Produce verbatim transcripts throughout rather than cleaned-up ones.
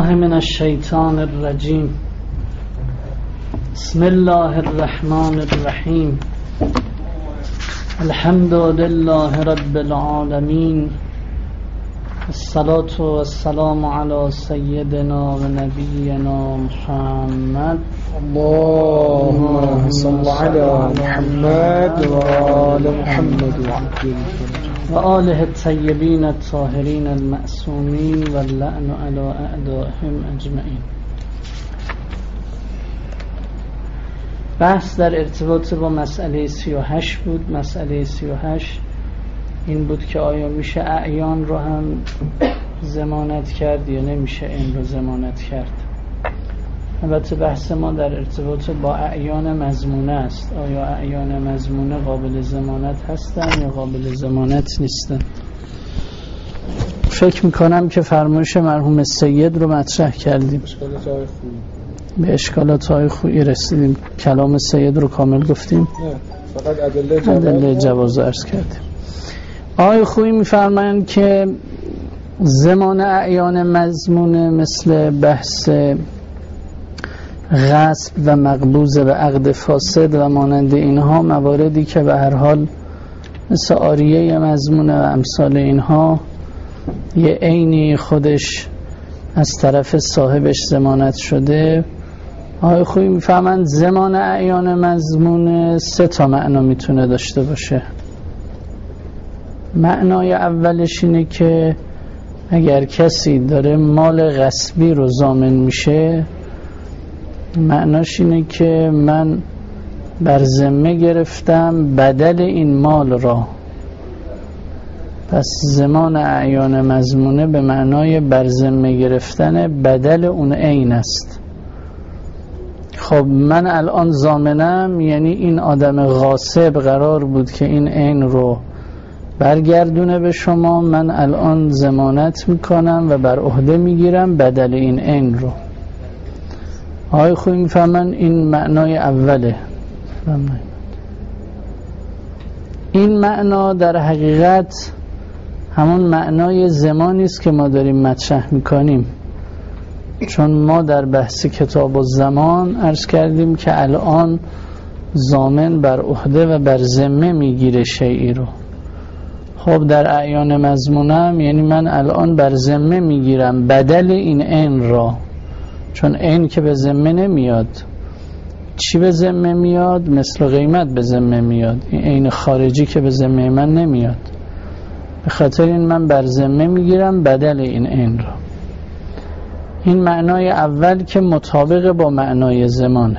بالله من الشیطان الرجیم. بسم الله الرحمن الرحیم. الحمد لله رب العالمین. الصلاة والسلام علی سیدنا و نبینا محمد. اللهم صل علی محمد و آل محمد و آله الطیبین الطاهرین المعصومین و اللعن علی اعدائهم اجمعین. بحث در ارتباط با مسئله سی و هشت بود. مسئله سی و هشت این بود که آیا میشه اعیان رو هم ضمانت کرد یا نمیشه این رو ضمانت کرد. البته بحث ما در ارتباط با اعیان مضمونه است. آیا اعیان مضمونه قابل ضمانت هستن یا قابل ضمانت نیستن؟ فکر میکنم که فرمایش مرحوم سید رو مطرح کردیم. به اشکالات های خویی رسیدیم. کلام سید رو کامل گفتیم؟ نه، فقط ادله جواز, ادله جواز عرض کردیم. آقای خویی میفرمایند که ضمان اعیان مضمونه مثل بحث غصب و مقبوض به عقد فاسد و مانند اینها، مواردی که به هر حال مثل عاریه مضمونه و امثال اینها یه عینی خودش از طرف صاحبش ضمانت شده، آقای خویی میفهمند ضمان اعیان مضمون سه تا معنا میتونه داشته باشه. معنای اولش اینه که اگر کسی داره مال غصبی رو ضامن میشه، معناش اینه که من بر ذمه گرفتم بدل این مال را. پس ضمان اعیان مضمونه به معنای بر ذمه گرفتن بدل اون عین است. خب من الان ضامنم، یعنی این آدم غاصب قرار بود که این عین رو برگردونه به شما، من الان ضمانت میکنم و بر عهده میگیرم بدل این عین رو. آقای خویی میفهمن این معنای اوله. این معنا در حقیقت همون معنای ضمانی است که ما داریم مطرح میکنیم، چون ما در بحث کتاب الضمان عرض کردیم که الان ضامن بر عهده و بر ذمه میگیره شیئی رو. خب در اعیان مضمونم یعنی من الان بر ذمه میگیرم بدل این عین را، چون عین که به ذمه نمیاد. چی به ذمه میاد؟ مثل قیمت به ذمه میاد. این عین خارجی که به ذمه من نمیاد. به خاطر این من بر ذمه میگیرم بدل این عین را. این معنای اول که مطابق با معنای ضمانه.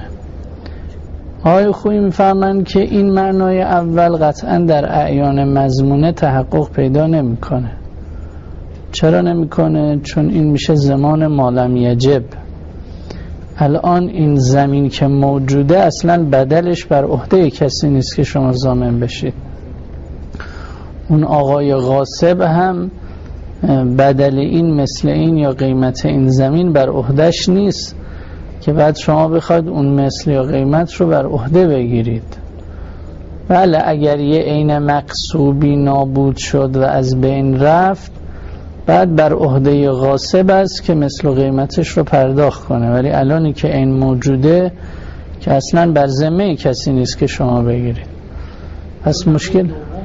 آقای خویی میفهمند که این معنای اول قطعا در اعیان مضمونه تحقق پیدا نمیکنه. چرا نمیکنه؟ چون این میشه ضمان ما لم یجب. الان این زمین که موجوده اصلا بدلش بر عهده کسی نیست که شما ضامن بشید. اون آقای غاصب هم بدل این مثل این یا قیمت این زمین بر عهدهش نیست که بعد شما بخواید اون مثل یا قیمت رو بر عهده بگیرید. بله اگر یه عین مقصوبی نابود شد و از بین رفت، بعد بر عهده غاصب است که مثل و قیمتش رو پرداخت کنه، ولی الانی که این موجوده که اصلا بر ذمه کسی نیست که شما بگیرید. پس مشکل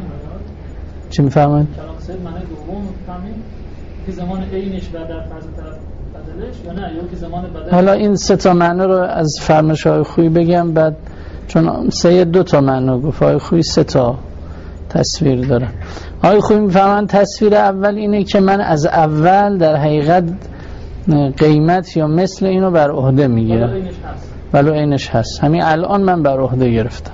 چی میفهمید؟ کلام سید معنی دوم میفهمید که زمان عینش بعد در فرض طرف بدلش یا نه، یا که زمان بدل. حالا این سه تا معنی رو از فرمایش‌های خویی بگم بعد، چون سید دو تا معنی گفت، آقای خویی سه تا تصویر داره. آقای خویی میفهمن تصویر اول اینه که من از اول در حقیقت قیمت یا مثل اینو بر عهده میگیرم، ولو اینش هست. همین الان من بر عهده گرفتم.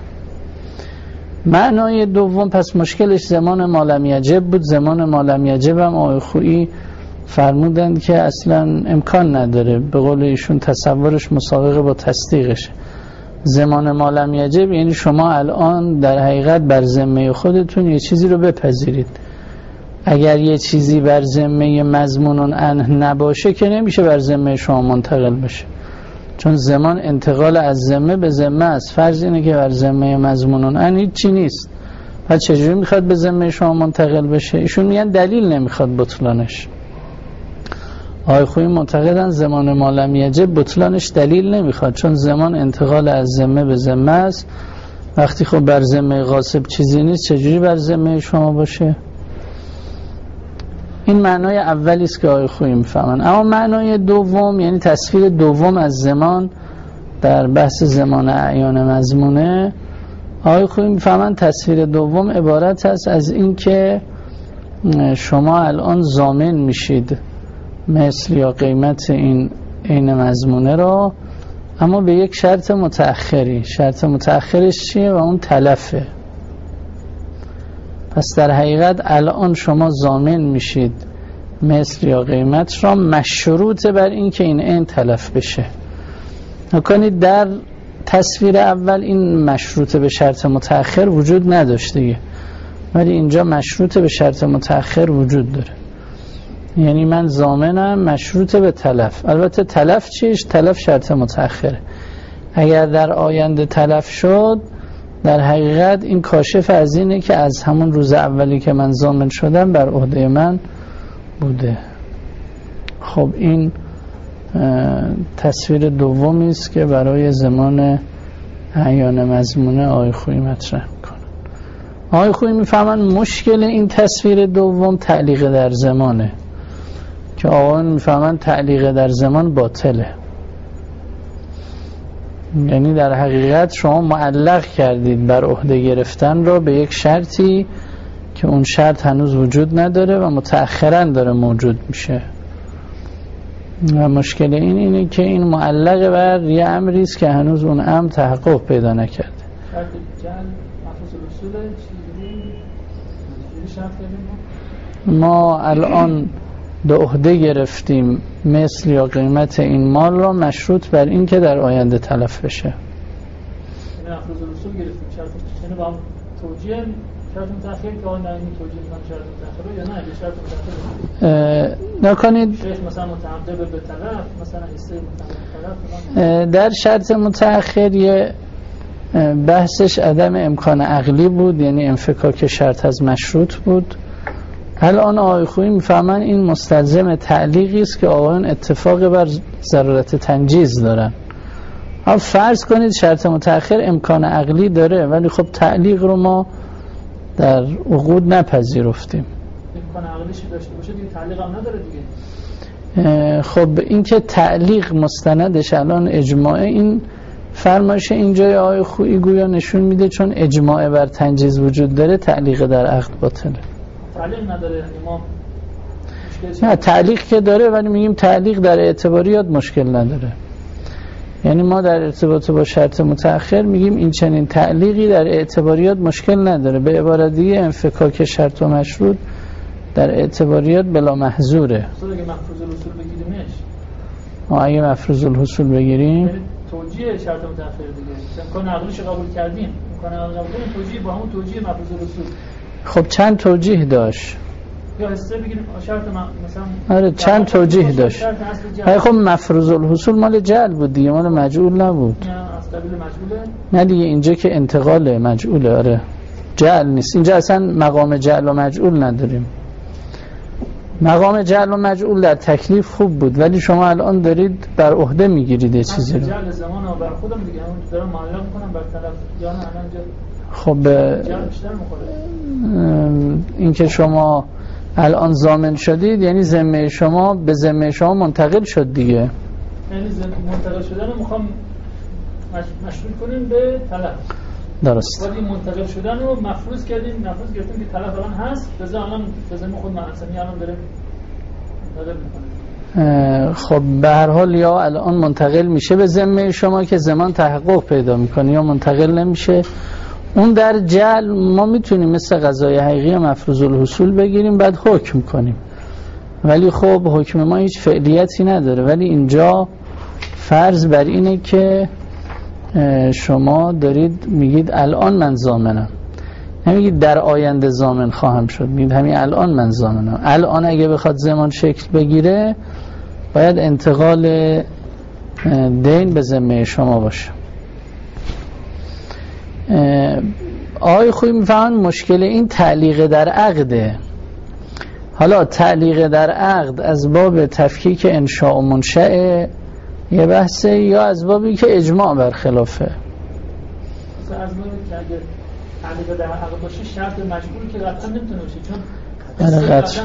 معنای دوم پس مشکلش زمان ما لم یجب بود. زمان ما لم یجب هم آقای خویی فرمودند که اصلا امکان نداره، به قول ایشون تصورش مسابقه با تصدیقش. زمان ما لم یجب یعنی شما الان در حقیقت بر ذمه خودتون یه چیزی رو بپذیرید. اگر یه چیزی بر ذمه مضمون عنه نباشه که نمیشه بر ذمه شما منتقل بشه، چون زمان انتقال از ذمه به ذمه است. فرض اینه که بر ذمه مضمون عنه هیچ چی نیست، پس چجوری میخواد به ذمه شما منتقل بشه؟ ایشون میگن دلیل نمیخواد بطلانش. آقای خویی معتقدن زمان ما لم یجب بطلانش دلیل نمیخواد، چون زمان انتقال از ذمه به ذمه است. وقتی خب بر ذمه غاصب چیزی نیست چجوری بر ذمه شما باشه؟ این معنای اولی است که آقای خویی میفهمن. اما معنای دوم، یعنی تصویر دوم از زمان در بحث زمان اعیان مضمونه، آقای خویی میفهمن تصویر دوم عبارت است از این که شما الان ضامن میشید مثل یا قیمت این عین مضمونه را، اما به یک شرط متأخری. شرط متأخرش چیه؟ و اون تلفه. پس در حقیقت الان شما ضامن میشید مثل یا قیمت را مشروط بر این که این عین تلف بشه. نکنید در تصویر اول این مشروط به شرط متأخر وجود نداشت دیگه، ولی اینجا مشروط به شرط متأخر وجود داره. یعنی من ضامنم مشروط به تلف. البته تلف چیش؟ تلف شرط متأخره. اگر در آینده تلف شد، در حقیقت این کاشف از اینه که از همون روز اولی که من ضامن شدم بر عهده من بوده. خب این تصویر دومی است که برای زمان اعیان مضمونه آقای خویی مطرح میکنه. آقای خویی میفهمن مشکل این تصویر دوم تعلیق در زمانه، که آقایان میفهمن تعلیق در زمان باطله. یعنی در حقیقت شما معلق کردید بر عهده گرفتن را به یک شرطی که اون شرط هنوز وجود نداره و متأخراً داره موجود میشه. و مشکل این اینه که این معلق بر یه امری است که هنوز اون امر تحقق پیدا نکرده. شرط جعل محفوظ الاصول چیزی شرط کردیم ما الان به عهده گرفتیم مثل یا قیمت این مال را مشروط بر این که در آینده تلف بشه. یعنی محفوظ الاصول گرفتیم شرط، یعنی با هم توجیه شرط متأخر که آن نمی توجیه کنم شرط متأخر یا نه اگه شرط متأخر نکنید شیخ مثلا متعدد به طرف، مثلا حصه متعدد طرف. در شرط متأخر یه بحثش عدم امکان عقلی بود، یعنی انفکاک شرط از مشروط بود. الان آقای خویی میفهمن این مستلزم تعلیقی است که آقایان اتفاق بر ضرورت تنجیز دارن. اما فرض کنید شرط متأخر امکان عقلی داره، ولی خب تعلیق رو ما در عقود نپذیرفتیم. امکان عقلیش داشته باشه دیگه تعلیق هم نداره دیگه. خب این که تعلیق مستندش الان اجماعه، این فرمایش اینجای آقای خویی گویا نشون میده چون اجماع بر تنجیز وجود داره تعلیق در عقد باطله. تعلیق نداره یعنی ما نه تعلیق که داره، ولی میگیم تعلیق در اعتباریات مشکل نداره. یعنی ما در ارتباط با شرط متأخر میگیم این چنین تعلیقی در اعتباریات مشکل نداره. به عبارت دیگه انفکاک شرط و مشروط در اعتباریات بلا محظوره. اصلا اگه مفروض الاصول بگیریمش ما اگه مفروض الاصول بگیریم یعنی توجیه شرط متأخر دیگه امکان عقلیش قبول کردیم، امکان عقلی قبول کردیم، توجیه با همون توجیه مفروض الاصول. خب چند توجیه داشت؟ یا حصه بگیریم شرط مثلا آره چند توجیه داشت. های خب مفروض الحصول مال جعل بود دیگه، مال مجعول نبود. نه از قبیل مجعوله. نه دیگه اینجا که انتقال مجعوله. آره جعل نیست اینجا، اصلا مقام جعل و مجعول نداریم. مقام جعل و مجعول در تکلیف خوب بود، ولی شما الان دارید بر عهده میگیرید چیزی رو. جعل زمان و بر خودم دیگه همون دارم معلق میکنم بر طرف یا نه الان خب جعل بیشتر میخوره. این که شما الان ضامن شدید یعنی ذمه شما به ذمه شما منتقل شد دیگه. یعنی منتقل شدن رو میخوام مشروط کنیم به طلب. درست. ولی منتقل شدن رو مفروض کردیم، مفروض گرفتیم که طلب الان هست، بذار الان به ذمه خود منصبی الان داره منتقل میکنه. خب به هر حال یا الان منتقل میشه به ذمه شما که زمان تحقق پیدا میکنه، یا منتقل نمیشه. اون در جعل ما میتونیم مثل قضای حقیقی مفروض الحصول بگیریم بعد حکم کنیم، ولی خب حکم ما هیچ فعلیتی نداره. ولی اینجا فرض بر اینه که شما دارید میگید الان من ضامنم، نمیگید در آینده ضامن خواهم شد، میگید همین الان من ضامنم. الان اگه بخواد زمان شکل بگیره باید انتقال دین به ذمه شما باشه. آقای خویی میفهمن مشکل این تعلیق در عقده. حالا تعلیق در عقد از باب تفکیک انشاء و منشأ یه بحثه یا از بابی که اجماع برخلافه؟ مثلا از بابی که اگه تعلیق در عقد باشه شرط مجبوری که قطعا نمیتونه باشه، چون حسه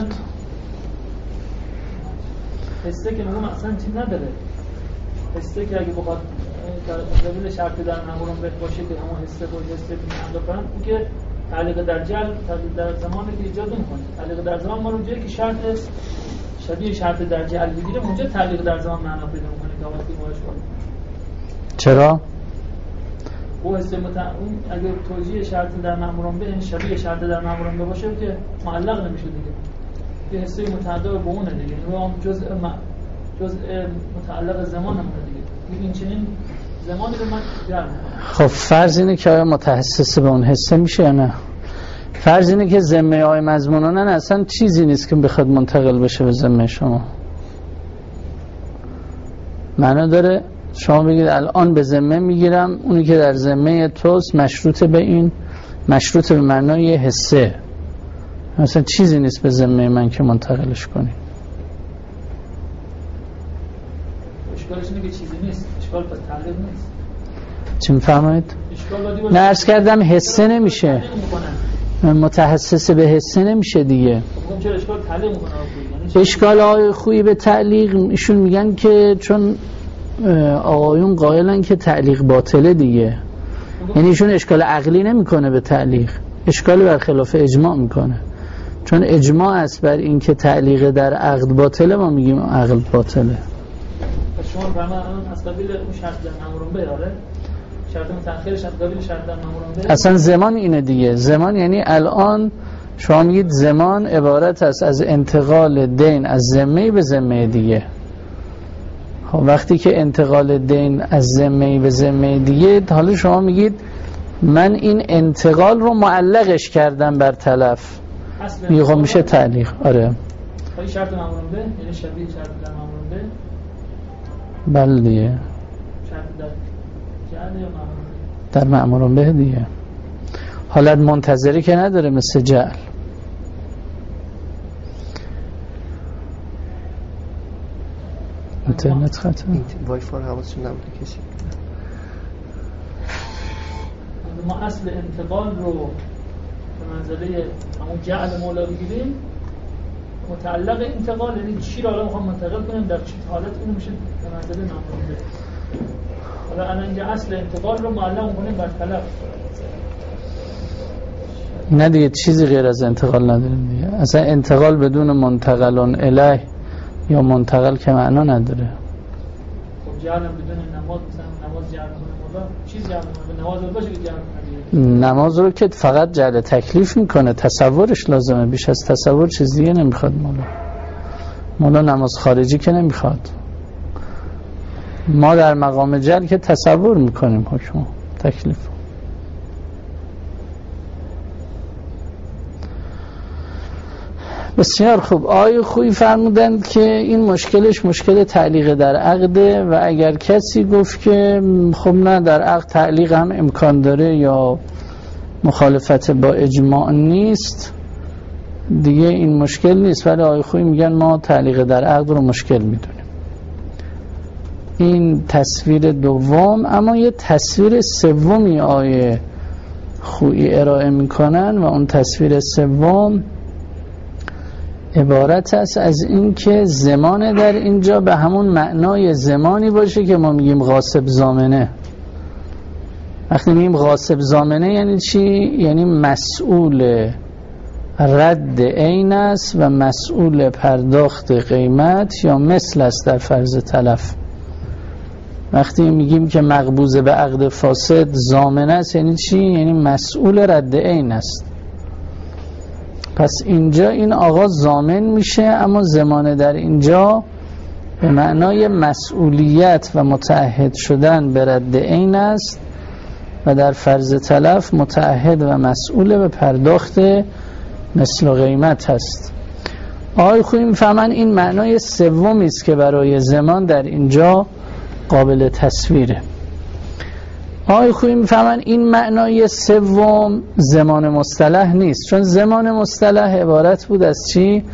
حسه که مهم اصلا چیز نداره. حسه که اگه بخواد قبیل شرط در نموران بهت باشه که همون حسه باشه حسه بیننده کنن، اون که تعلیق در جل در زمانی که ایجاد نمی‌کنه. تعلیق در زمان ما رو جایی که شرط شبیه شرط در جل بگیره اونجا تعلیق در زمان معنا پیدا می‌کنه که وقتی ماش کنه. چرا؟ او حسه مت اون اگه توجیه شرط در نموران به این شبیه شرط در نموران باشه که معلق نمیشه دیگه. یه حسه متعدد به اونه دیگه. اون جزء جزء متعلق زمانمونه دیگه. این چنین زمانی رو من جمع. خب فرض اینه که آیا متحسس به اون حسه میشه یا نه؟ فرض اینه که ذمه های مضمونانن اصلا چیزی نیست که بخواد منتقل بشه به ذمه شما. معنا داره شما بگید الان به ذمه میگیرم اونی که در ذمه توست مشروط به این، مشروط به معنای حسه، مثلا چیزی نیست به ذمه من که منتقلش کنی. اشکالش اینه که چیزی نیست، اشکال پس تعلیق نیست. چی میفرمایید؟ نه عرض کردم حسه نمیشه، متحسس به حسه نمیشه دیگه. خب چرا اشکال تعلیق میکنه؟ اشکال های خویی به تعلیق ایشون میگن که چون آقایون قائلن که تعلیق باطله دیگه، یعنی ایشون اشکال عقلی نمیکنه به تعلیق، اشکال برخلاف اجماع میکنه، چون اجماع است بر این که تعلیق در عقد باطله، ما میگیم عقد باطله. شما فرمان از قبیل اون شرط در نموران به داره، شرط متأخرش از قبیل شرط در نموران به. اصلا زمان اینه دیگه. زمان یعنی الان شما میگید زمان عبارت است از انتقال دین از ذمه به ذمه دیگه. خب وقتی که انتقال دین از ذمه به ذمه دیگه، حالا شما میگید من این انتقال رو معلقش کردم بر تلف، میگه میشه تعلیق. آره این شرط نموران به یعنی شبیه شرط در نموران به. بله دیگه، در مأمورون به دیگه حالت منتظری که نداره مثل جعل. اینترنت خطا، وای فای حواسشون نبوده کسی. ما اصل انتقال رو به منزله همون جعل مولا بگیریم، متعلق انتقال یعنی چی رو الان میخوام منتقل کنیم، در چه حالت اینو میشه به منزله نامبرده. حالا الان اینجا اصل انتقال رو معلق میکنیم بر طلب. نه دیگه چیزی غیر از انتقال نداریم دیگه. اصلا انتقال بدون منتقلون الیه یا منتقل که معنا نداره. خب جعل بدون نماز، مثلا نماز جعل کنه مولا چیز جعل کنه، نماز رو باشه که جعل کنه. نماز رو که فقط جعل تکلیف میکنه، تصورش لازمه، بیش از تصور چیز دیگه نمیخواد مولا. مولا نماز خارجی که نمیخواد. ما در مقام جعل که تصور میکنیم حکم تکلیف. بسیار خوب. آقای خویی فرمودند که این مشکلش مشکل تعلیق در عقده و اگر کسی گفت که خب نه در عقد تعلیق هم امکان داره یا مخالفت با اجماع نیست دیگه این مشکل نیست، ولی آقای خویی میگن ما تعلیق در عقد رو مشکل میدونیم. این تصویر دوم. اما یه تصویر سومی آقای خویی ارائه میکنن و اون تصویر سوم عبارت است از این که زمان در اینجا به همون معنای زمانی باشه که ما میگیم غاصب زامنه. وقتی میگیم غاصب زامنه یعنی چی؟ یعنی مسئول رد عین است و مسئول پرداخت قیمت یا مثل است در فرض تلف. وقتی میگیم که مقبوض به عقد فاسد زامنه است یعنی چی؟ یعنی مسئول رد عین است. پس اینجا این آقا ضامن میشه، اما زمانه در اینجا به معنای مسئولیت و متعهد شدن به رد عین است و در فرض تلف متعهد و مسئول به پرداخت مثل و قیمت هست. آقای خویی میفهمن این معنای سومی است که برای زمان در اینجا قابل تصویره. آقای خویی میفهمن این معنای سوم زمان مصطلح نیست، چون زمان مصطلح عبارت بود از چی؟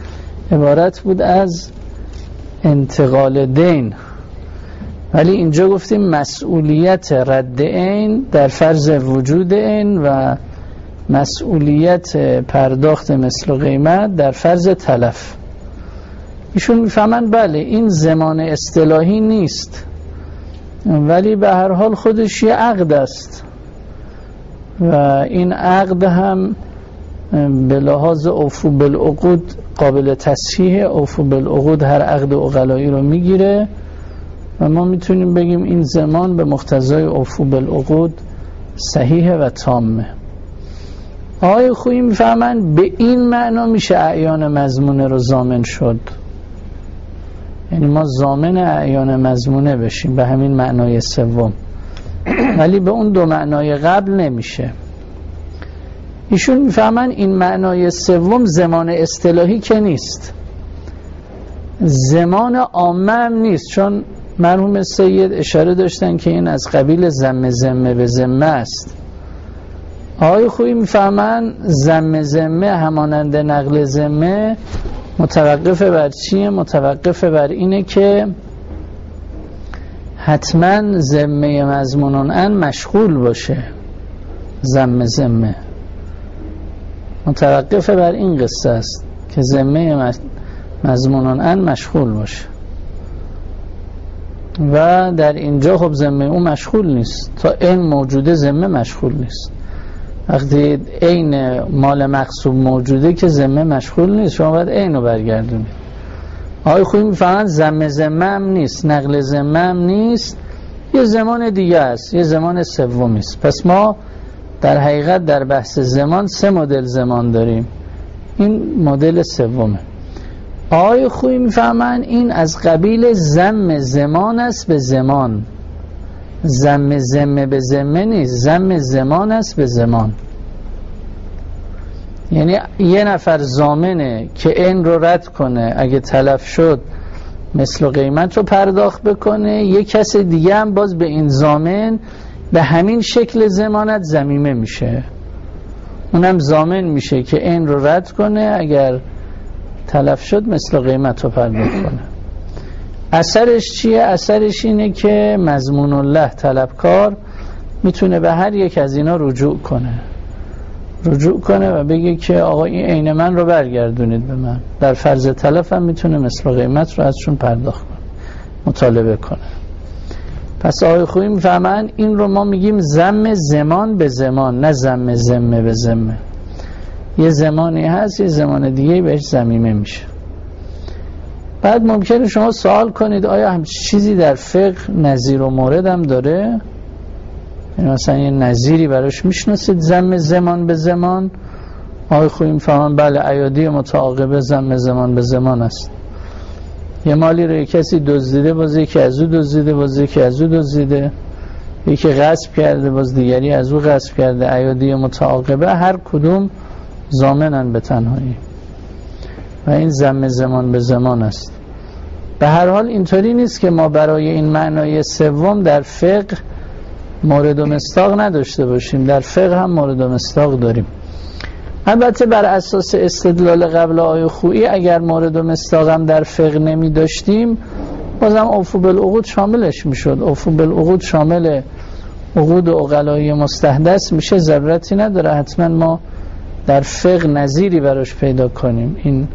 عبارت بود از انتقال دین، ولی اینجا گفتیم مسئولیت رد عین در فرض وجود عین و مسئولیت پرداخت مثل و قیمت در فرض تلف. ایشون میفهمن بله این زمان اصطلاحی نیست، ولی به هر حال خودش یه عقد است و این عقد هم به لحاظ اوفو بالعقود قابل تصحیح. اوفو بالعقود هر عقد عقلایی رو میگیره و ما میتونیم بگیم این زمان به مقتضای اوفو بالعقود صحیحه و تامه. آقای خویی میفهمن به این معنا میشه اعیان مضمونه رو ضامن شد، یعنی ما ضامن اعیان مضمونه بشیم به همین معنای سوم، ولی به اون دو معنای قبل نمیشه. ایشون میفهمن این معنای سوم زمان اصطلاحی که نیست، زمان عامه هم نیست، چون مرحوم سید اشاره داشتن که این از قبیل ذم ذمه به ذمه است. آقای خویی میفهمن ذم ذمه همانند نقل ذمه متوقف بر چیه؟ متوقف بر اینه که حتما ذمه مضمونن ان مشغول باشه. ذم ذمه متوقف بر این قصه است که ذمه مضمونن ان مشغول باشه و در اینجا خب ذمه اون مشغول نیست، تا این موجوده ذمه مشغول نیست. وقتی عین مال مغصوب موجوده که ذمه مشغول نیست، شما باید عین رو برگردونید. آقای خویی میفهمن ذم ذمه هم نیست، نقل ذمه هم نیست، یه زمان دیگه است، یه زمان سومی است. پس ما در حقیقت در بحث زمان سه مدل زمان داریم، این مدل سومه. آقای خویی میفهمن این از قبیل ذم زمان است به زمان، ذم ذمه به ذمه نیست، ذم زمان است به زمان. یعنی یه نفر ضامنه که این رو رد کنه، اگه تلف شد مثل و قیمت رو پرداخت بکنه، یه کس دیگه هم باز به این ضامن به همین شکل ضمانت ضمیمه میشه، اونم ضامن میشه که این رو رد کنه، اگر تلف شد مثل و قیمت رو پرداخت کنه. اثرش چیه؟ اثرش اینه که مضمون الله طلبکار میتونه به هر یک از اینا رجوع کنه رجوع کنه و بگه که آقا این عین من رو برگردونید به من. در فرض تلف هم میتونه مثل و قیمت رو ازشون پرداخت کنه، مطالبه کنه. پس آقای خویی میفهمن این رو ما میگیم ذم زمان به زمان، نه ذم ذمه به ذمه. یه زمانی هست، یه زمان دیگه بهش ضمیمه میشه. بعد ممکنه شما سوال کنید آیا هم چیزی در فقه نظیر و مورد هم داره؟ یعنی مثلا یه نظیری براش میشناسید ذم زمان به زمان؟ آقای خویی میفهمن بله، ایادی متعاقبه ذم زمان به زمان است. یه مالی رو یک کسی دزدیده، باز یکی از او دزدیده، باز یکی از او دزدیده، یکی غصب کرده، باز دیگری از او غصب کرده، ایادی متعاقبه هر کدوم ضامنن به تنهایی و این ذم زمان به زمان است. به هر حال اینطوری نیست که ما برای این معنای سوم در فقه مورد و مصداق نداشته باشیم، در فقه هم مورد و مصداق داریم. البته بر اساس استدلال قبل آقای خویی اگر مورد و مصداق هم در فقه نمی داشتیم بازم اوفو بالعقود شاملش میشد. اوفو بالعقود شامل عقود و عقلایی مستحدث میشه، ضرورتی نداره حتما ما در فقه نظیری براش پیدا کنیم، این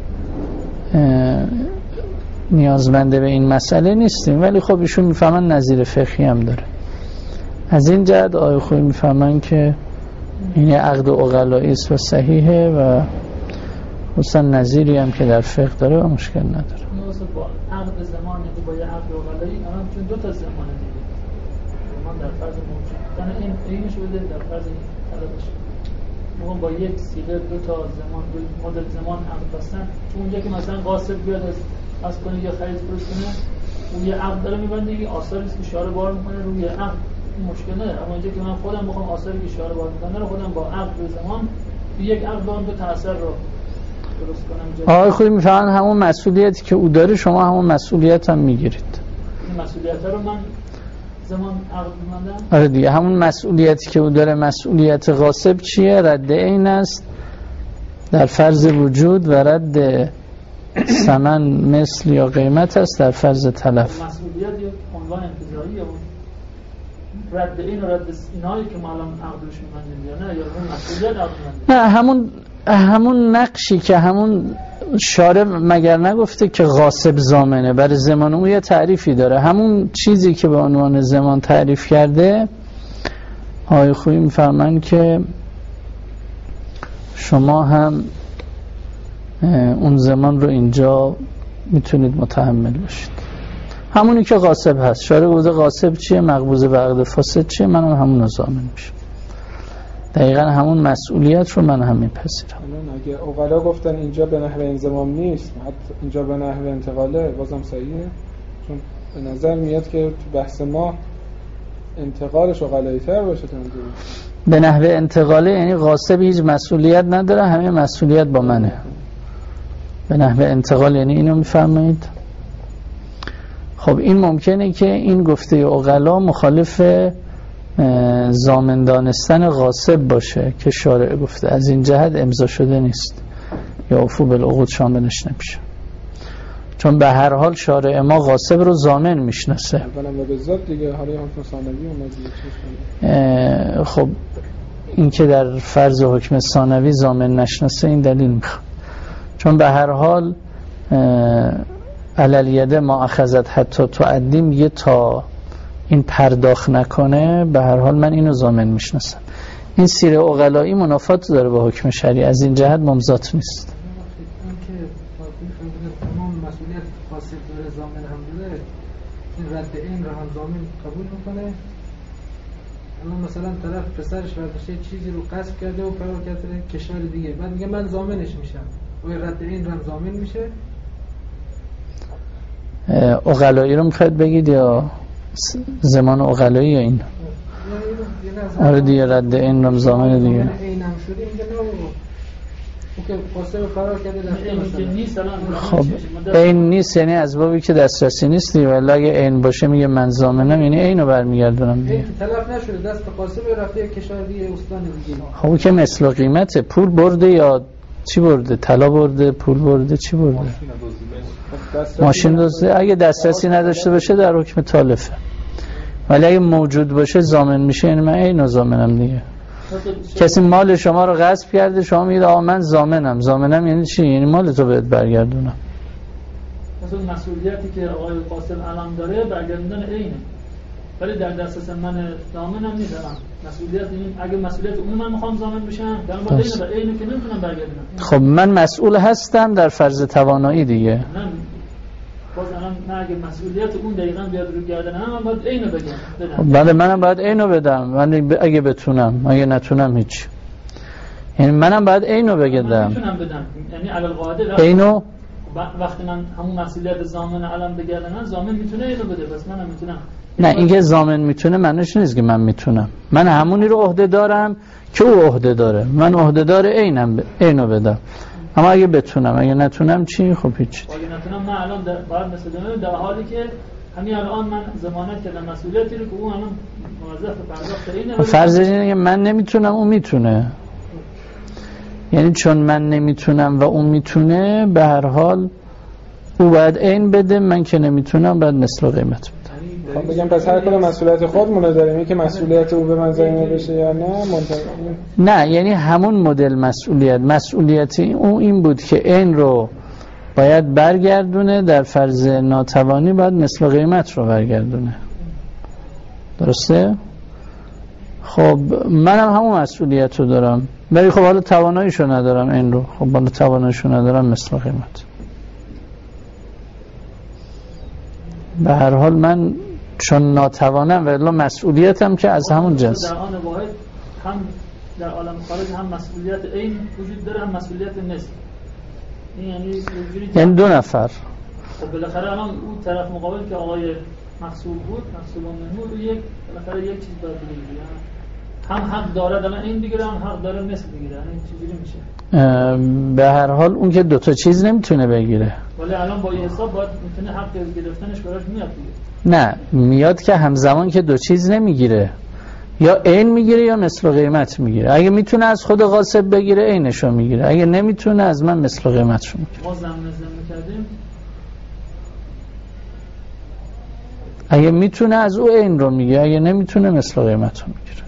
نیازمنده به این مسئله نیستیم. ولی خب ایشون میفهمن نظیر فقهی هم داره. از این جهت آقای خویی میفهمن که این عقد و عقلایی است و صحیحه و خصوصا نظیری هم که در فقه داره و مشکل نداره. با عقد زمان که با عقد عقلایی الان چون دو تا زمان دیگه زمان در فرض موجود یعنی این اینش بده در فرض طلبش ما با یک سیله دو تا زمان دو مدل زمان عقد بستن. چون اونجا که مثلا قاصد بیاد از از کنه یا خرید فروش کنه اون یه عقد داره میبنده، یه آثاری است که اشاره بار میکنه روی عقد، مشکل نداره. اما اینجا که من خودم بخوام آثاری که اشاره بار میکنه رو خودم با عقد به زمان یک عقد با اون دو تاثیر رو درست کنم. آقای خویی میفهمن همون مسئولیتی که او داره شما همون مسئولیت هم میگیرید. این مسئولیت رو من زمان عقد می‌بندم. آره دیگه، همون مسئولیتی که او داره. مسئولیت غاصب چیه؟ رد عین است در فرض وجود و رد ثمن مثل یا قیمت است در فرض تلف. مسئولیت یا عنوان انتزاعی یا رد این و رد اینایی که ما الان عقدش می‌کنیم یا نه یا اون مسئولیت عقد نه همون همون نقشی که همون شارع مگر نگفته که غاصب ضامنه، برای زمان اون یه تعریفی داره، همون چیزی که به عنوان زمان تعریف کرده. آقای خویی می‌فرمایند که شما هم اون زمان رو اینجا میتونید متحمل باشید، همونی که غاصب هست. شارع گفته غاصب چیه، مقبوض به عقد فاسد چیه، منم هم همون رو ضامن میشم. دقیقا همون مسئولیت رو من هم میپذیرم. اگه عقلا گفتن اینجا به نحو انضمام نیست، اینجا به نحو انتقاله، بازم صحیحه؟ چون به نظر میاد که تو بحث ما انتقالش عقلایی تر باشه. به نحو انتقاله یعنی غاصب هیچ مسئولیت نداره، همه مسئولیت با منه. به نحو انتقال یعنی اینو میفرمایید؟ خب این ممکنه که این گفته عقلا مخالف ضامن دانستن غاصب باشه که شارع گفته، از این جهت امضا شده نیست یا عفو بالعقود شاملش نمیشه، چون به هر حال شارع ما غاصب رو ضامن میشناسه. خب این که در فرض حکم ثانوی ضامن نشناسه این دلیل میخواد، چون به هر حال علیلیده ما اخذت حتی تعدی میگه تا این پرداخت نکنه به هر حال من اینو ضامن میشناسم. این سیر عقلایی منافات داره با حکم شرعی، از این جهت ممزات نیست. این که تمام مسئولیت غاصب داره ضامن هم داره، این رد این رو هم ضامن قبول میکنه. اما مثلا طرف پسرش برداشته چیزی رو غصب کرده و فرار کرده کشور دیگه، بعد میگه من ضامنش میشم و رد این رو هم ضامن میشه. عقلایی رو میخواید بگید یا زمان عقلایی یا این؟ آره دیگه رد این رو ضامن دیگه. خب این نیست یعنی اسبابی که دسترسی نیست دیگه، ولی اگه این باشه میگه من ضامنم یعنی اینو برمیگردونم دیگه. تلف نشده دست قاسم رفته کشور دیگه استان دیگه. خب که مثل قیمته، پول برده یا چی برده؟ طلا برده، پول برده، چی برده؟ ماشین دزده. اگه دسترسی نداشته باشه در حکم تالفه، ولی اگه موجود باشه ضامن میشه، یعنی من اینو ضامنم دیگه. کسی مال شما رو غصب کرده، شما میگید آقا من ضامنم. ضامنم یعنی چی؟ یعنی مال تو بهت برگردونم. مثلا مسئولیتی که آقای قاسم الان داره برگردوندن عینه، ولی در دسترس من ضامنم نیستم. مسئولیت این اگه مسئولیت اون من میخوام ضامن بشم، در مورد اینو به عینه که نمیتونم برگردونم. خب من مسئول هستم در فرض توانایی دیگه. نه باز الان نه، اگه مسئولیت اون دقیقاً بیاد رو گردن من باید اینو بگم. بله منم باید اینو بدم، من اگه بتونم، اگه نتونم هیچ. یعنی منم باید اینو بگم. من میتونم بدم. یعنی علی القاعده اینو وقتی من همون مسئولیت ضامن الان بگردن من ضامن میتونه اینو بده، بس منم میتونم. نه اینکه ضامن میتونه معنیش نیست که من میتونم. من همونی رو عهده دارم که او عهده داره. من عهده دار اینم ب... اینو بدم. اما اگه بتونم، اگه نتونم چی؟ خب هیچ. اگه نتونم من الان در باید مثلا در حالی که همین الان من ضمانت کردم مسئولیتی رو که اون الان موظف پرداخت اینه. فرض اینه که من نمیتونم اون میتونه. یعنی چون من نمیتونم و اون میتونه، به هر حال او باید عین بده، من که نمیتونم باید مثل قیمت بده. خب بگم پس هر کدوم مسئولیت خودمون داریم، اینکه مسئولیت او به من ضامن بشه یا نه منتظر. نه یعنی همون مدل مسئولیت مسئولیت او این بود که این رو باید برگردونه، در فرض ناتوانی باید مثل قیمت رو برگردونه. درسته؟ خب منم همون مسئولیت رو دارم، ولی خب حالا تواناییشو ندارم این رو. خب حالا تواناییشو ندارم مثل قیمت. به هر حال من چون ناتوانم و الا مسئولیتم که از همون جنس. در آن واحد هم در عالم خارج هم مسئولیت این وجود داره، هم مسئولیت نصف. این یعنی یعنی دو نفر. خب بالاخره الان اون طرف مقابل که آقای مقصود بود، مقصود بود، یک بالاخره یک چیز داره دیگه. هم حق داره الان این بگیره، هم حق داره نصف بگیره. این چجوری میشه؟ به هر حال اون که دو تا چیز نمیتونه بگیره. ولی الان با این حساب باید میتونه حق گرفتنش براش میاد دیگه. نه میاد که همزمان که دو چیز نمیگیره. یا عین میگیره یا مثل قیمت میگیره. اگه میتونه از خود غاصب بگیره عینشو میگیره، اگه نمیتونه از من مثل قیمتشو میگیره. ما زمین زمین کردیم، اگه میتونه از او عین رو میگیره، اگه نمیتونه مثل قیمت رو میگیره.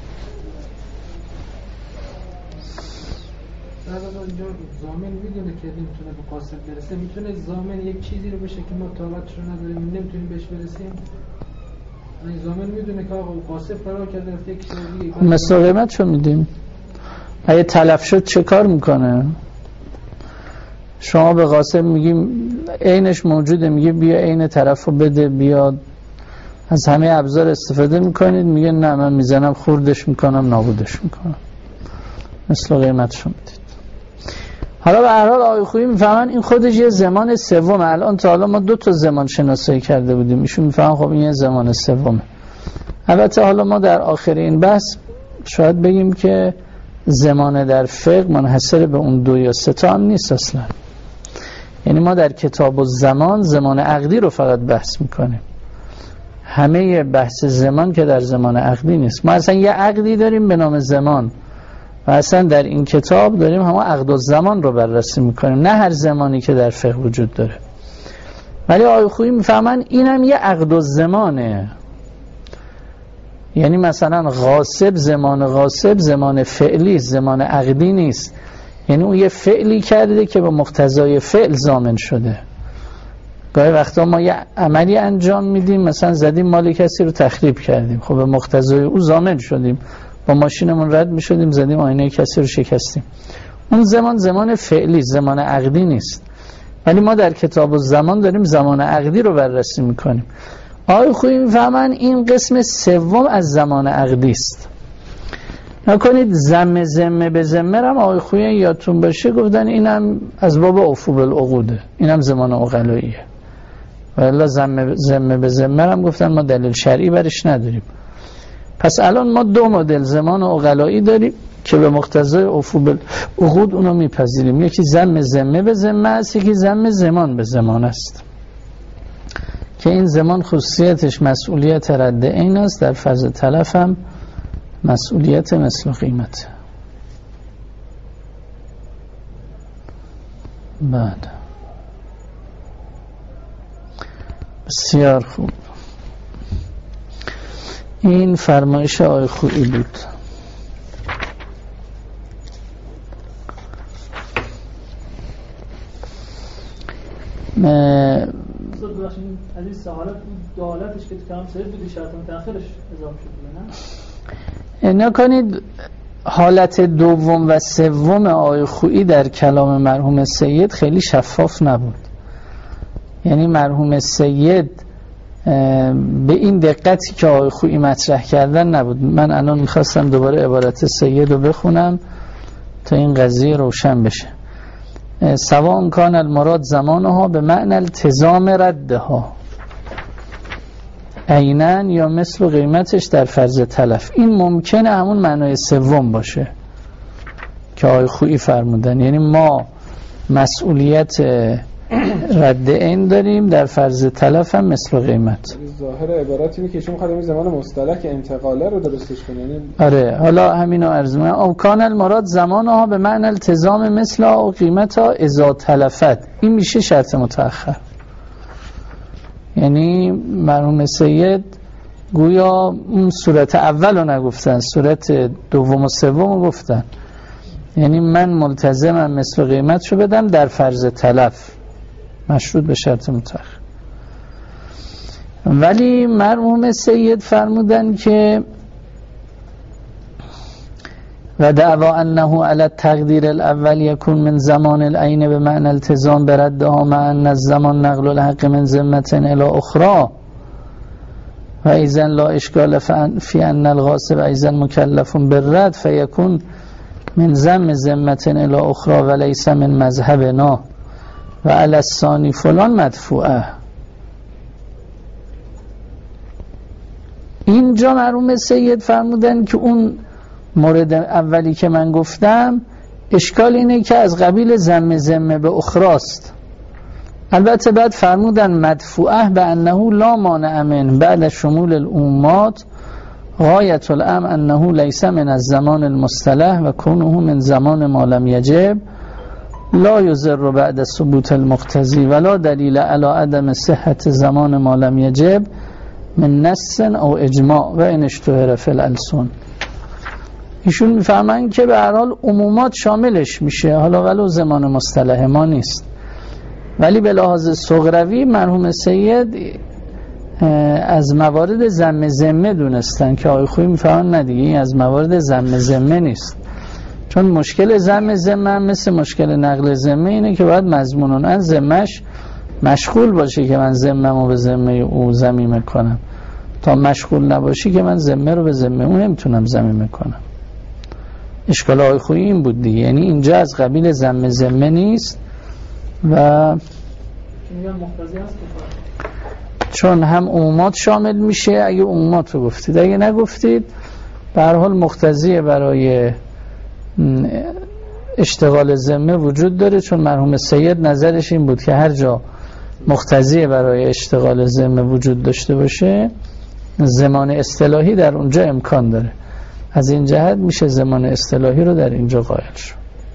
اینجا زامن میدونه که نمیتونه به قاصد برسه، میتونه زامن یک چیزی رو بشه که ما طاقتش رو نداریم نمیتونیم بهش برسیم. این زامن میدونه که آقا قاصد فرار کرده رفته یک چیز دیگه، مثل قیمتشو میدیم. اگه تلف شد چه کار میکنه؟ شما به قاصد میگیم عینش موجوده، میگه بیا عین طرفو بده، بیا از همه ابزار استفاده میکنید، میگه نه من میزنم خوردش میکنم نابودش میکنم، مثل قیمتشو میدید. حالا به هر حال آقای خویی میفهمن این خودش یه زمان سومه. الان تا حالا ما دو تا زمان شناسایی کرده بودیم، ایشون میفهمن خب این یه زمان سومه. البته حالا ما در آخر این بحث شاید بگیم که زمان در فقه منحصر به اون دو یا سه تا هم نیست اصلا. یعنی ما در کتاب الزمان زمان عقدی رو فقط بحث میکنیم، همه بحث زمان که در زمان عقدی نیست. ما اصلا یه عقدی داریم به نام زمان و اصلا در این کتاب داریم همه عقد الزمان رو بررسی میکنیم، نه هر زمانی که در فقه وجود داره. ولی آقای خویی میفهمن اینم یه عقد الزمانه. یعنی مثلا غاصب زمان غاصب زمان فعلی زمان عقدی نیست، یعنی اون یه فعلی کرده که به مقتضای فعل ضامن شده. گاهی وقتا ما یه عملی انجام میدیم، مثلا زدیم مال کسی رو تخریب کردیم، خب به مقتضای او ضامن شدیم، با ماشینمون رد میشدیم زدیم آینه کسی رو شکستیم. اون زمان زمان فعلی زمان عقدی نیست. ولی ما در کتاب الزمان داریم زمان عقدی رو بررسی میکنیم. آقای خویی میفهمن این قسم سوم از زمان عقدی است. نکنید زم زمه به زمه هم آقای خویی یادتون باشه گفتن اینم از باب عفو بالعقوده، اینم زمان عقلاییه. والا زمه زمه به زمه هم گفتن ما دلیل شرعی برش نداریم. پس الان ما دو مدل زمان عقلایی داریم که به مقتضای عفو بالعقود اونو میپذیریم. یکی زم زمه به زمه است، یکی زم زمان به زمان است که این زمان خصوصیتش مسئولیت رد عین است، در فرض تلف هم مسئولیت مثل قیمت. بعد بسیار خوب، این فرمایش آقای خویی بود. از این سه حالت دو حالتش که تو کلام سید بودی شرط متأخرش اضافه شده نه؟ نکنید حالت دوم و سوم آقای خویی در کلام مرحوم سید خیلی شفاف نبود. یعنی مرحوم سید به این دقتی که آقای خویی مطرح کردن نبود. من الان میخواستم دوباره عبارت سید رو بخونم تا این قضیه روشن بشه. سواء کان المراد زمانها به معنی التزام ردها عیناً یا مثل قیمتش در فرض تلف. این ممکنه همون معنای سوم باشه که آقای خویی فرمودن، یعنی ما مسئولیت رد عین داریم، در فرض تلف هم مثل قیمت. ظاهر عبارتی اینه که شما می‌خواید این زمان مصطلح که انتقاله رو درستش کنید. آره حالا همینو عرض می‌کنم. او کان المراد زمانها به معنی التزام مثل او قیمتها اذا تلفت، این میشه شرط متأخر. یعنی مرحوم سید گویا اون صورت اول رو نگفتن، صورت دوم و سوم رو گفتن. یعنی من ملتزمم مثل قیمت رو بدم در فرض تلف مشروط به شرط متأخر. ولی مرحوم سید فرمودن که و دعوا انه علی التقدیر الاول یکون من زمان العین به معنی التزام بردها مع ان الزمان نقل الحق من ذمه الی اخرى و اذا لا اشکال فی ان الغاصب اذا مکلف بالرد فیکون من ذم ذمه الی اخرى و لیس من مذهبنا و علی الثانی فلان مدفوعه. اینجا مرحوم سید فرمودن که اون مورد اولی که من گفتم اشکال اینه که از قبیل ذم ذمه به اخراست. البته بعد فرمودن مدفوعه به انه لا مانع من بعد شمول الامات غایت الامر انه لیس من الزمان المصطلح و کونه من زمان ما لم یجب لا یضر بعد ثبوت المقتضی ولا دلیل علی عدم صحت زمان ما لم یجب من نص او اجماع و ان اشتهر فی الالسن. ایشون میفهمن که به هر حال عمومات شاملش میشه، حالا ولو زمان مصطلح ما نیست، ولی به لحاظ صغروی مرحوم سید از موارد ذم ذمه دونستن که آقای خویی میفهمن نه دیگه این از موارد ذم ذمه نیست، چون مشکل ذم ذمه مثل مشکل نقل ذمه اینه که باید مضمونن از ذمهش مشغول باشه که من ذمه‌مو به ذمه او ضمیمه کنم، تا مشغول نباشی که من ذمه رو به ذمه اون نمیتونم ضمیمه کنم. اشکال آقای خویی این بود دیگه، یعنی اینجا از قبیل ذم ذمه نیست و چون هم عمومات شامل میشه اگه عمومات رو گفتید، اگه نگفتید به هر حال مقتضی برای اشتغال ذمه وجود داره، چون مرحوم سید نظرش این بود که هر جا مقتضی برای اشتغال ذمه وجود داشته باشه زمان اصطلاحی در اونجا امکان داره، از این جهت میشه زمان اصطلاحی رو در اینجا قائل شد.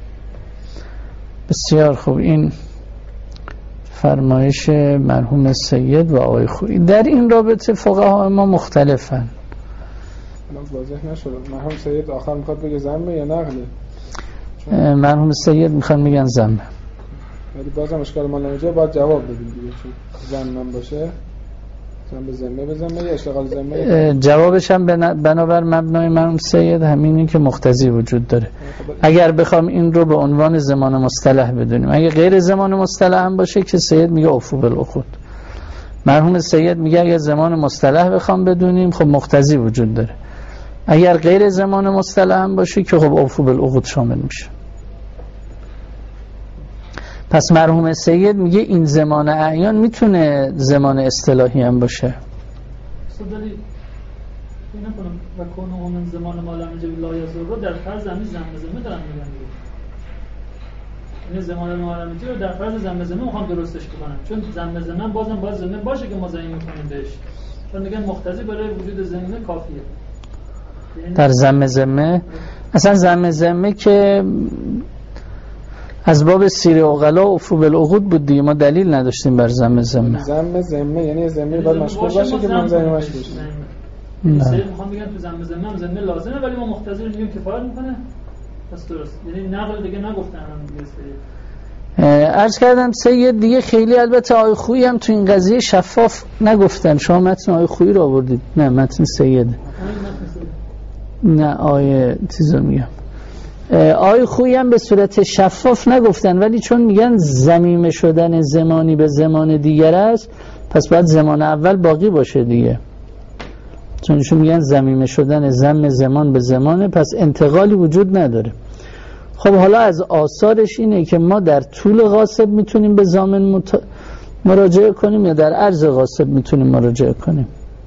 بسیار خوب، این فرمایش مرحوم سید و آقای خویی. در این رابطه فقها ما مختلفن. واضح نشد مرحوم سید آخر میخواد بگه ذمه یا نقله؟ مرحوم سید میخوان میگن ذمه، ولی بازم اشکال ما نمیشه، باید جواب بدیم دیگه، چون ذمه باشه ذمه ذمه به ذمه یا اشتغال ذمه. جوابش هم بنابر مبنای مرحوم سید همینه که مقتضی وجود داره. اگر بخوام این رو به عنوان زمان مصطلح بدونیم، اگه غیر زمان مصطلح هم باشه که سید میگه اوفو بالعقود، مرحوم سید میگه اگر زمان مصطلح بخوام بدونیم خب مقتضی وجود داره، اگر غیر زمان مصطلح هم باشه که خب اوفو بالعقود شامل میشه. پس مرحوم سید میگه این زمان اعیان میتونه زمان اصطلاحی هم باشه. صدالی این نکنم و کنه من زمان مالم جب لایز رو در فرض زمین زمین زمین دارم میگم دیگه، این زمان مالم رو در فرض زمین زمین میخوام درستش کنم، چون زمین زمین بازم باید زمین باشه که ما زمین میکنیم بهش، چون میگن مقتضی برای وجود زمین کافیه. در زمین زمین اصلا زمین زمین که از باب سیر عقلا و افو بالعقود بود دیگه، ما دلیل نداشتیم بر زمه زمه. زمه زمه یعنی زمه باید مشغول باشه که من زمه مشغول باشه. سید میخوام بگم تو زمه زمه هم زمه لازمه ولی ما مختصر میگیم کفایت میکنه، پس درست، یعنی نقل دیگه نگفتن هم دیگه سید. عرض کردم سید دیگه خیلی، البته آقای خویی هم تو این قضیه شفاف نگفتن. شما متن آقای خویی رو آوردید؟ نه متن سید. نه آقای چیزو میگم آقای خویی هم به صورت شفاف نگفتن، ولی چون میگن ضمیمه شدن زمانی به زمان دیگر است پس باید زمان اول باقی باشه دیگه، چون ایشون میگن ضمیمه شدن ضم زمان به زمانه، پس انتقالی وجود نداره. خب حالا از آثارش اینه که ما در طول غاصب میتونیم به ضامن مت... مراجعه کنیم یا در عرض غاصب میتونیم مراجعه کنیم.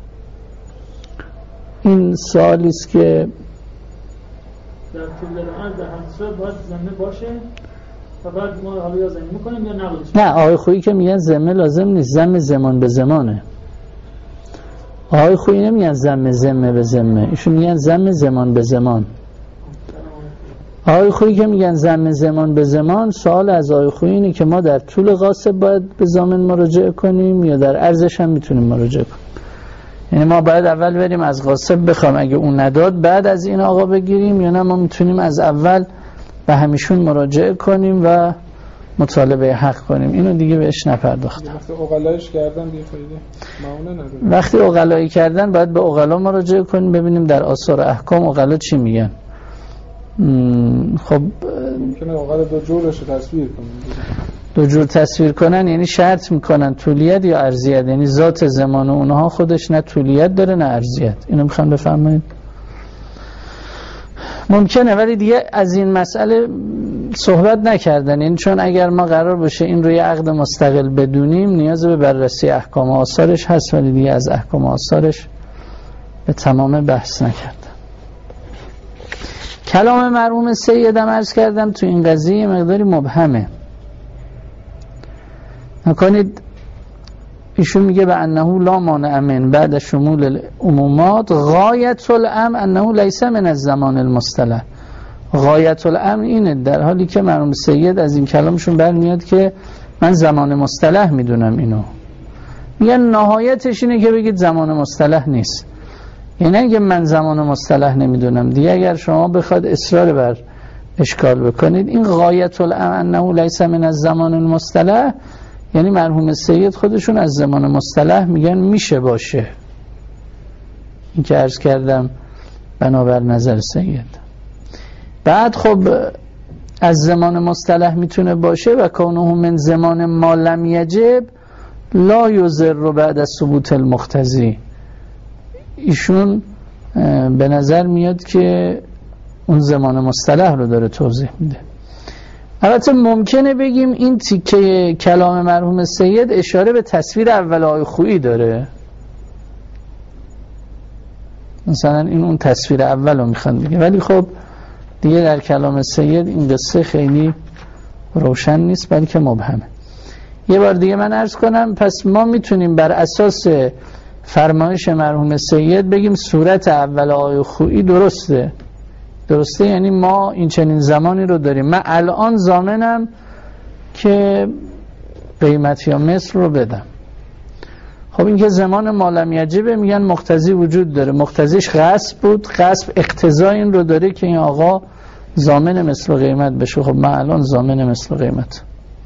این سوالی است که در طول عرض در هر صورت باید ضمه باشه و بعد ما حالا یا ضمه میکنیم یا نقلش. نه آقای خویی که میگن ضمه لازم نیست، ضم زمان به زمانه. آقای خویی نمیگن ضم ضمه به ضمه، ایشون میگن ضم زمان به زمان. آقای خویی که میگن ضم زمان به زمان، سوال از آقای خویی اینه که ما در طول غاصب باید به ضامن مراجعه کنیم یا در عرضش هم میتونیم مراجعه کنیم. یعنی ما باید اول بریم از غاصب بخوام اگه اون نداد بعد از این آقا بگیریم، یا نه ما میتونیم از اول به همیشون مراجعه کنیم و مطالبه حق کنیم. اینو دیگه بهش نپرداختم. وقتی عقلایش کردن دیگه فایده معونه نداره. وقتی عقلایی کردن باید به عقلا مراجعه کنیم ببینیم در آثار احکام عقلا چی میگن. خب ممکنه عقلا دو جورش رو تصویر کنیم. دو جور تصویر کنن یعنی شرط میکنن طولیت یا عرضیت، یعنی ذات زمان اونها خودش نه طولیت داره نه عرضیت. اینو میخوام بفهمید. ممکنه ولی دیگه از این مسئله صحبت نکردن، این چون اگر ما قرار باشه این روی عقد مستقل بدونیم نیاز به بررسی احکام آثارش هست، ولی دیگه از احکام آثارش به تمام بحث نکردن. کلام مرحوم سیدم عرض کردم تو این قضیه مقداری مبهمه. نکنید ایشون میگه به انه لا مانع من بعد شمول العمومات غایت الامر انه لیس من الزمان المصطلح. غایت الامر اینه، در حالی که مرحوم سید از این کلامشون برمیاد که من زمان مصطلح میدونم اینو، میگن نهایتش اینه که بگید زمان مصطلح نیست. یعنی اگه من زمان مصطلح نمیدونم دیگه، اگر شما بخواد اصرار بر اشکال بکنید این غایت الامر انه لیس من الزمان المصطلح، یعنی مرحوم سید خودشون از زمان مصطلح میگن میشه باشه. این که عرض کردم بنابر نظر سید. بعد خب از زمان مصطلح میتونه باشه و کونه من زمان ما لم یجب لا یضر بعد از ثبوت المقتضی. ایشون به نظر میاد که اون زمان مصطلح رو داره توضیح میده. البته ممکنه بگیم این تیکه کلام مرحوم سید اشاره به تصویر اول آی خویی داره، مثلا این اون تصویر اول رو میخواد بگه، ولی خب دیگه در کلام سید این قصه خیلی روشن نیست بلکه مبهمه. یه بار دیگه من عرض کنم، پس ما میتونیم بر اساس فرمایش مرحوم سید بگیم صورت اول آی خویی درسته. درسته یعنی ما این چنین زمانی رو داریم، من الان ضامنم که قیمت یا مثل رو بدم. خب این که زمان ما لم یجبه، میگن مقتضی وجود داره، مقتضیش غصب بود، غصب اقتضا این رو داره که این آقا ضامن مثل و قیمت بشه. خب من الان ضامن مثل و قیمت.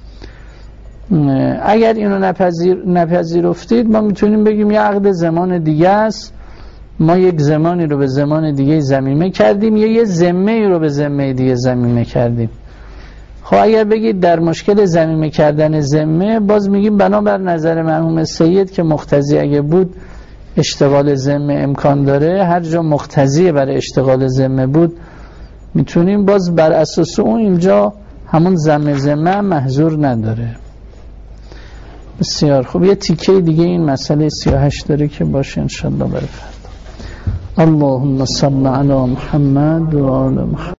اگر اینو نپذیر نپذیرفتید ما میتونیم بگیم یه عقد زمان دیگه است، ما یک زمانی رو به زمان دیگه ضمیمه کردیم یا یه ذمه رو به ذمه دیگه ضمیمه کردیم. خب اگر بگید در مشکل ضمیمه کردن ذمه، باز میگیم بنابر نظر مرحوم سید که مقتضی اگه بود اشتغال ذمه امکان داره، هر جا مقتضی برای اشتغال ذمه بود میتونیم باز بر اساس اون اینجا همون ذم ذمه محظور نداره. بسیار خوب. یه تیکه دیگه این مسئله سی و هشت داره که باشه انشالله برای فردا. اللهم صل علی محمد و آل محمد.